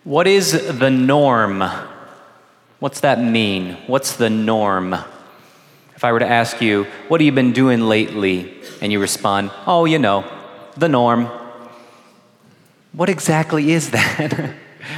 What is the norm? What's that mean? What's the norm? If I were to ask you, what have you been doing lately? And you respond, oh, you know, the norm. What exactly is that?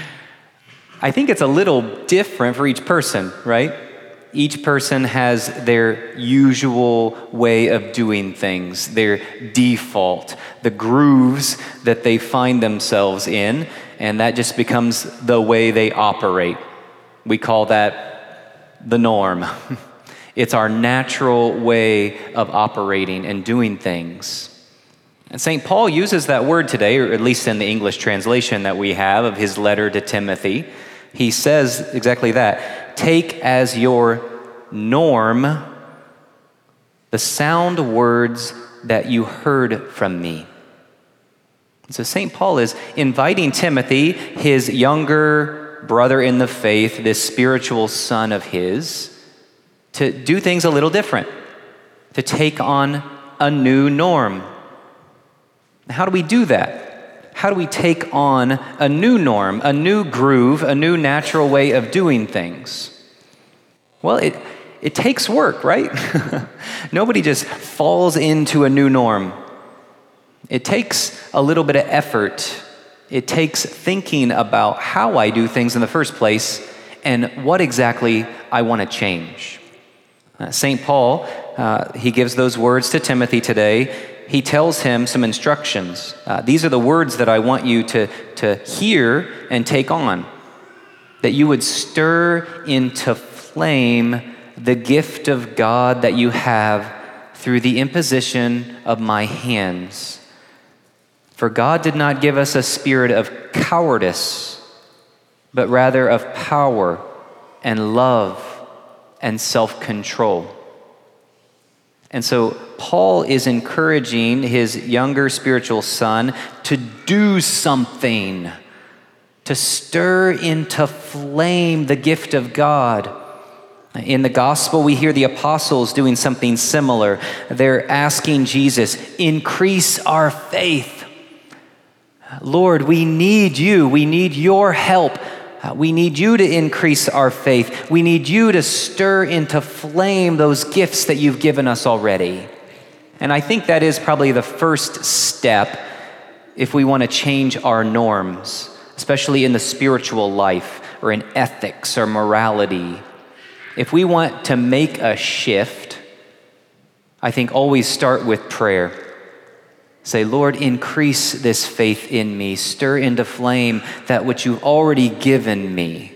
I think it's a little different for each person, right? Each person has their usual way of doing things, their default, the grooves that they find themselves in, and that just becomes the way they operate. We call that the norm. It's our natural way of operating and doing things. And St. Paul uses that word today, or at least in the English translation that we have of his letter to Timothy. He says exactly that. Take as your norm the sound words that you heard from me. So St. Paul is inviting Timothy, his younger brother in the faith, this spiritual son of his, to do things a little different, to take on a new norm. How do we do that? How do we take on a new norm, a new groove, a new natural way of doing things? Well, it takes work, right? Nobody just falls into a new norm. It takes a little bit of effort. It takes thinking about how I do things in the first place and what exactly I want to change. St. Paul, he gives those words to Timothy today. He tells him some instructions. These are the words that I want you to hear and take on. That you would stir into flame the gift of God that you have through the imposition of my hands. For God did not give us a spirit of cowardice, but rather of power and love and self-control. And so Paul is encouraging his younger spiritual son to do something, to stir into flame the gift of God. In the gospel, we hear the apostles doing something similar. They're asking Jesus, increase our faith. Lord, we need you. We need your help. We need you to increase our faith. We need you to stir into flame those gifts that you've given us already. And I think that is probably the first step if we want to change our norms, especially in the spiritual life or in ethics or morality. If we want to make a shift, I think always start with prayer. Say, Lord, increase this faith in me. Stir into flame that which you've already given me.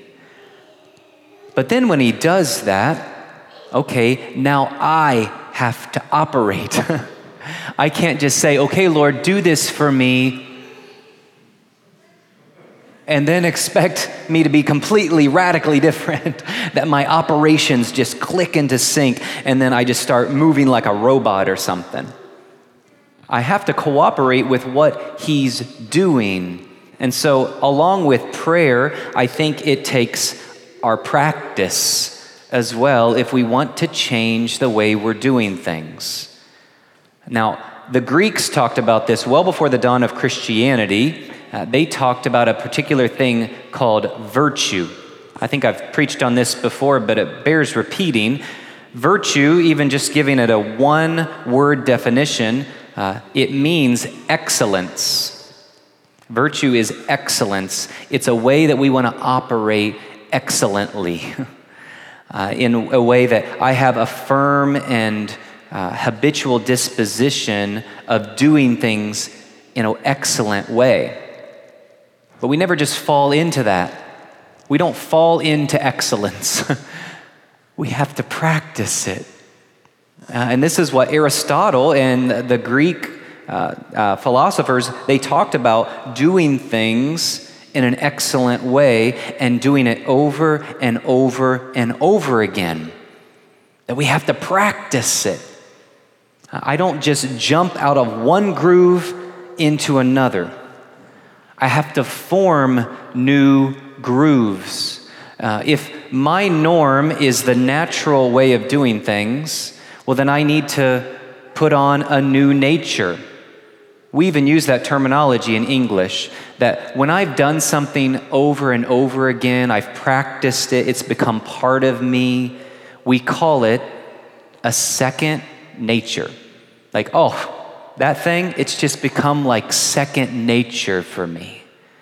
But then when he does that, okay, now I have to operate. I can't just say, okay, Lord, do this for me, and then expect me to be completely, radically different, that my operations just click into sync, and then I just start moving like a robot or something. I have to cooperate with what he's doing. And so along with prayer, I think it takes our practice as well if we want to change the way we're doing things. Now, the Greeks talked about this well before the dawn of Christianity. They talked about a particular thing called virtue. I think I've preached on this before, but it bears repeating. Virtue, even just giving it a one-word definition, it means excellence. Virtue is excellence. It's a way that we want to operate excellently, in a way that I have a firm and habitual disposition of doing things in an excellent way. But we never just fall into that. We don't fall into excellence. We have to practice it. And this is what Aristotle and the Greek philosophers, they talked about doing things in an excellent way and doing it over and over and over again. That we have to practice it. I don't just jump out of one groove into another. I have to form new grooves. If my norm is the natural way of doing things, well, then I need to put on a new nature. We even use that terminology in English, that when I've done something over and over again, I've practiced it, it's become part of me, we call it a second nature. Like, oh, that thing, it's just become like second nature for me.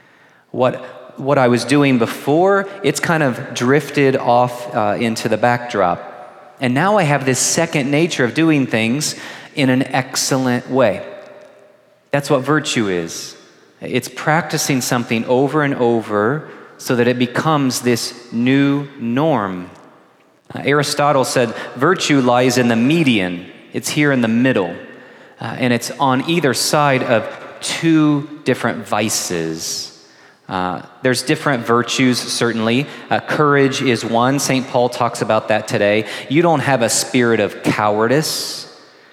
What I was doing before, it's kind of drifted off into the backdrop. And now I have this second nature of doing things in an excellent way. That's what virtue is. It's practicing something over and over so that it becomes this new norm. Aristotle said virtue lies in the median. It's here in the middle. And it's on either side of two different vices. There's different virtues, certainly. Courage is one. St. Paul talks about that today. You don't have a spirit of cowardice.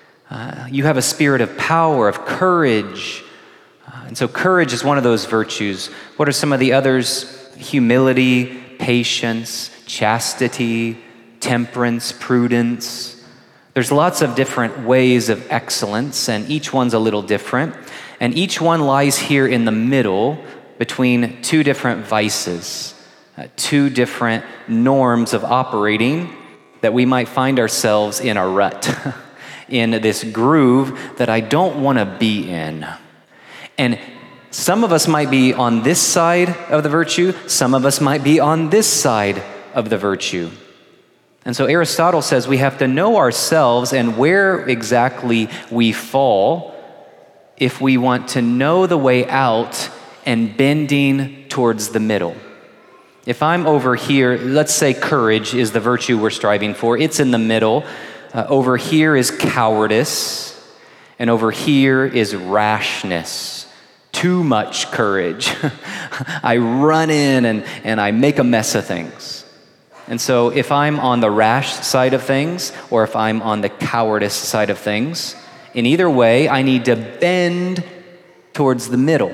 You have a spirit of power, of courage. And so courage is one of those virtues. What are some of the others? Humility, patience, chastity, temperance, prudence. There's lots of different ways of excellence, and each one's a little different. And each one lies here in the middle between two different vices, two different norms of operating that we might find ourselves in a rut. In this groove that I don't want to be in. And some of us might be on this side of the virtue, some of us might be on this side of the virtue. And so Aristotle says we have to know ourselves and where exactly we fall if we want to know the way out and bending towards the middle. If I'm over here, let's say courage is the virtue we're striving for, it's in the middle. Over here is cowardice, and over here is rashness. Too much courage. I run in and I make a mess of things. And so if I'm on the rash side of things, or if I'm on the cowardice side of things, in either way, I need to bend towards the middle.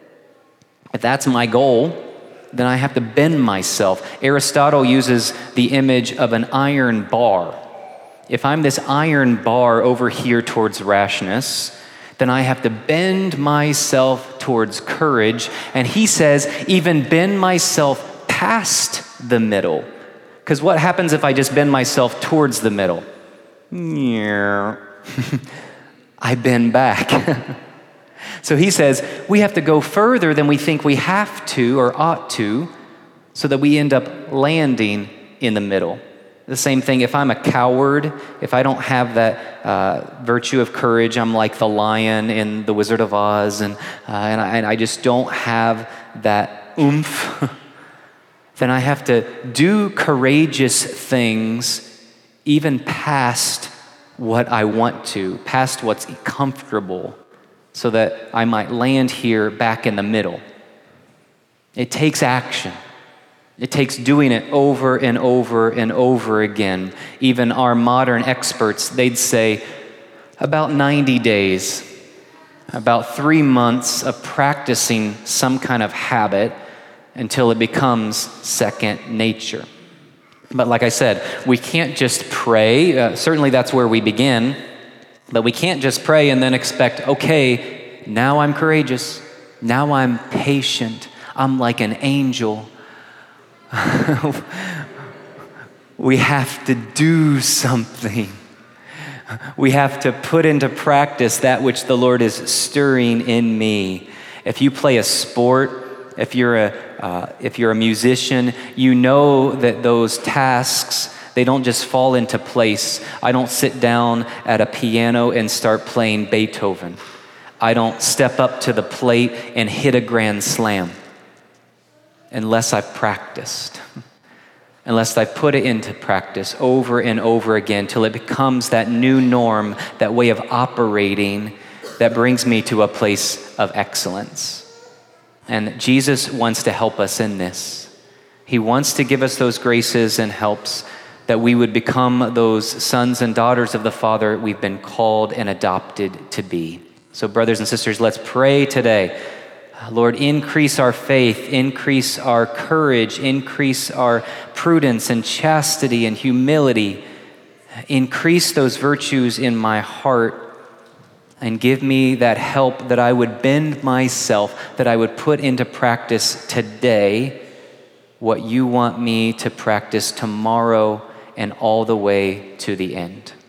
If that's my goal, then I have to bend myself. Aristotle uses the image of an iron bar. If I'm this iron bar over here towards rashness, then I have to bend myself towards courage. And he says, even bend myself past the middle. Because what happens if I just bend myself towards the middle? I bend back. So he says, we have to go further than we think we have to or ought to, so that we end up landing in the middle. The same thing, if I'm a coward, if I don't have that virtue of courage, I'm like the lion in The Wizard of Oz, and I just don't have that oomph, then I have to do courageous things even past what I want to, past what's comfortable, so that I might land here back in the middle. It takes action. It takes doing it over and over and over again. Even our modern experts, they'd say about 90 days, about 3 months of practicing some kind of habit until it becomes second nature. But like I said, we can't just pray. Certainly that's where we begin. But we can't just pray and then expect, okay, now I'm courageous. Now I'm patient. I'm like an angel. We have to do something. We have to put into practice that which the Lord is stirring in me. If you play a sport, if you're a musician, you know that those tasks, they don't just fall into place. I don't sit down at a piano and start playing Beethoven. I don't step up to the plate and hit a grand slam. Unless I've practiced, unless I've put it into practice over and over again till it becomes that new norm, that way of operating that brings me to a place of excellence. And Jesus wants to help us in this. He wants to give us those graces and helps that we would become those sons and daughters of the Father we've been called and adopted to be. So brothers and sisters, let's pray today. Lord, increase our faith, increase our courage, increase our prudence and chastity and humility. Increase those virtues in my heart and give me that help that I would bend myself, that I would put into practice today what you want me to practice tomorrow and all the way to the end.